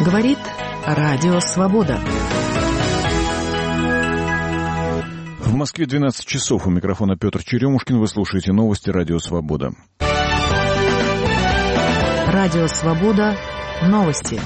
Говорит Радио Свобода. В Москве 12 часов. У микрофона Петр Черемушкин. Вы слушаете новости Радио Свобода. Радио Свобода. Новости.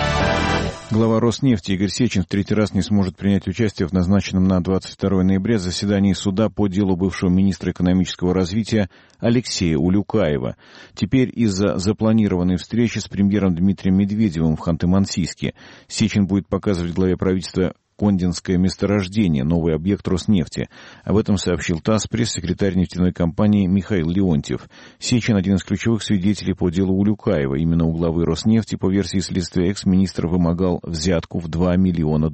Глава Роснефти Игорь Сечин в третий раз не сможет принять участие в назначенном на 22 ноября заседании суда по делу бывшего министра экономического развития Алексея Улюкаева. Теперь из-за запланированной встречи с премьером Дмитрием Медведевым в Ханты-Мансийске Сечин будет показывать главе правительства Кондинское месторождение, новый объект Роснефти. Об этом сообщил ТАСС пресс-секретарь нефтяной компании Михаил Леонтьев. Сечин — один из ключевых свидетелей по делу Улюкаева. Именно у главы Роснефти, по версии следствия, экс-министр вымогал взятку в $2 миллиона.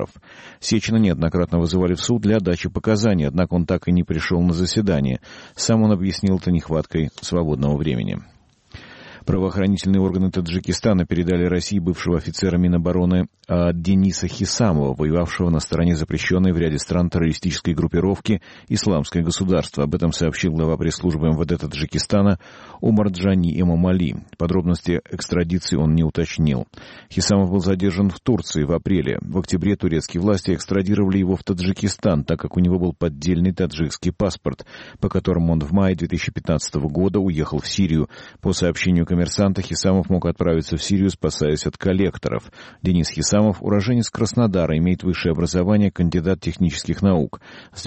Сечина неоднократно вызывали в суд для дачи показаний, однако он так и не пришел на заседание. Сам он объяснил это нехваткой свободного времени. Правоохранительные органы Таджикистана передали России бывшего офицера Минобороны Дениса Хисамова, воевавшего на стороне запрещенной в ряде стран террористической группировки «Исламское государство». Об этом сообщил глава пресс-службы МВД Таджикистана Умарджани Эмомали. Подробности экстрадиции он не уточнил. Хисамов был задержан в Турции в апреле. В октябре турецкие власти экстрадировали его в Таджикистан, так как у него был поддельный таджикский паспорт, по которому он в мае 2015 года уехал в Сирию. По сообщению коммерсанта, Хисамов мог отправиться в Сирию, спасаясь от коллекторов. Денис Хисамов, уроженец Краснодара, имеет высшее образование, кандидат технических наук. С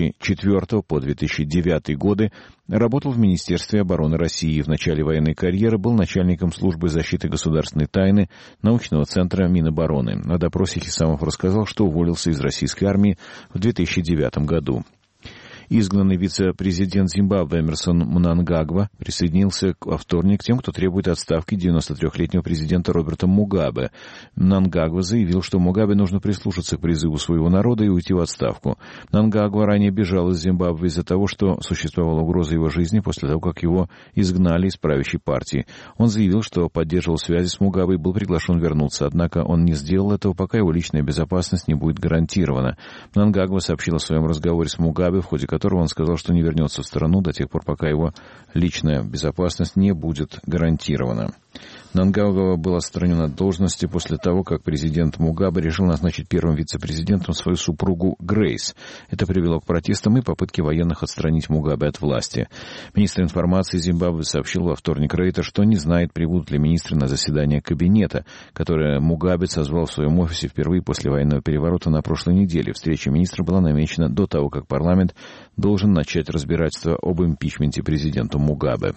2004 по 2009 годы работал в Министерстве обороны России. В начале военной карьеры был начальником службы защиты государственной тайны научного центра Минобороны. На допросе Хисамов рассказал, что уволился из российской армии в 2009 году. Изгнанный вице-президент Зимбабве Эмерсон Мнангагва присоединился во вторник к тем, кто требует отставки 93-летнего президента Роберта Мугабе. Мнангагва заявил, что Мугабе нужно прислушаться к призыву своего народа и уйти в отставку. Мнангагва ранее бежал из Зимбабве из-за того, что существовала угроза его жизни после того, как его изгнали из правящей партии. Он заявил, что поддерживал связи с Мугабе и был приглашен вернуться, однако он не сделал этого, пока его личная безопасность не будет гарантирована. Мнангагва сообщил о своем разговоре с Мугабе, в ходе которого он сказал, что не вернется в страну до тех пор, пока его личная безопасность не будет гарантирована. Мнангагва был отстранен от должности после того, как президент Мугабе решил назначить первым вице-президентом свою супругу Грейс. Это привело к протестам и попытке военных отстранить Мугабе от власти. Министр информации Зимбабве сообщил во вторник Рейтер, что не знает, прибудут ли министры на заседание кабинета, которое Мугабе созвал в своем офисе впервые после военного переворота на прошлой неделе. Встреча министра была намечена до того, как парламент должен начать разбирательство об импичменте президента Мугабе.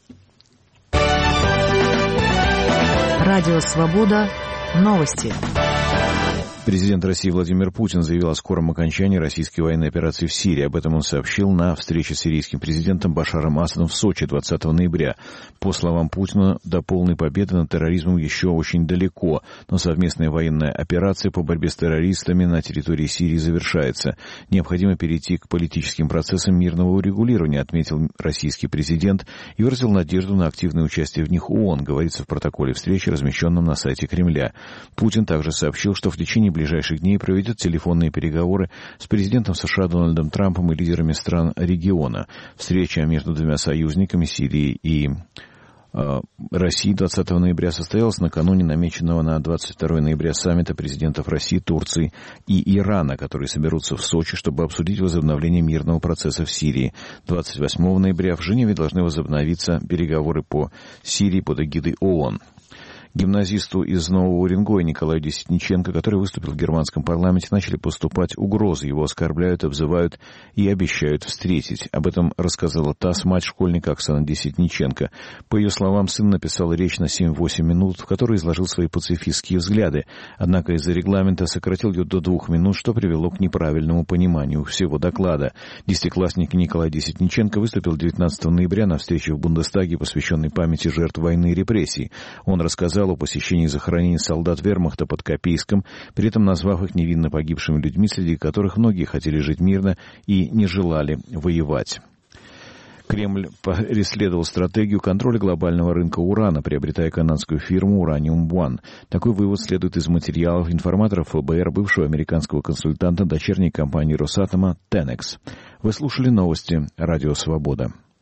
Радио Свобода. Новости. Президент России Владимир Путин заявил о скором окончании российской военной операции в Сирии. Об этом он сообщил на встрече с сирийским президентом Башаром Асадом в Сочи 20 ноября. По словам Путина, до полной победы над терроризмом еще очень далеко, но совместная военная операция по борьбе с террористами на территории Сирии завершается. Необходимо перейти к политическим процессам мирного урегулирования, отметил российский президент и выразил надежду на активное участие в них ООН, говорится в протоколе встречи, размещенном на сайте Кремля. Путин также сообщил, что в течение ближайших дней проведет телефонные переговоры с президентом США Дональдом Трампом и лидерами стран региона. Встреча между двумя союзниками Сирии и России 20 ноября состоялась накануне намеченного на 22 ноября саммита президентов России, Турции и Ирана, которые соберутся в Сочи, чтобы обсудить возобновление мирного процесса в Сирии. 28 ноября в Женеве должны возобновиться переговоры по Сирии под эгидой ООН. Гимназисту из Нового Уренгоя Николаю Десятниченко, который выступил в германском парламенте, начали поступать угрозы. Его оскорбляют, обзывают и обещают встретить. Об этом рассказала ТАСС мать школьника Оксана Десятниченко. По ее словам, сын написал речь на 7-8 минут, в которой изложил свои пацифистские взгляды. Однако из-за регламента сократил ее до 2 минут, что привело к неправильному пониманию всего доклада. Десятиклассник Николай Десятниченко выступил 19 ноября на встрече в Бундестаге, посвященной памяти жертв войны и репрессий. Он рассказал о посещении захоронений солдат вермахта под Копейском, при этом назвав их невинно погибшими людьми, среди которых многие хотели жить мирно и не желали воевать. Кремль преследовал стратегию контроля глобального рынка урана, приобретая канадскую фирму «Ураниум One». Такой вывод следует из материалов информаторов ФБР, бывшего американского консультанта дочерней компании Росатома «Тенекс». Вы слушали новости «Радио Свобода».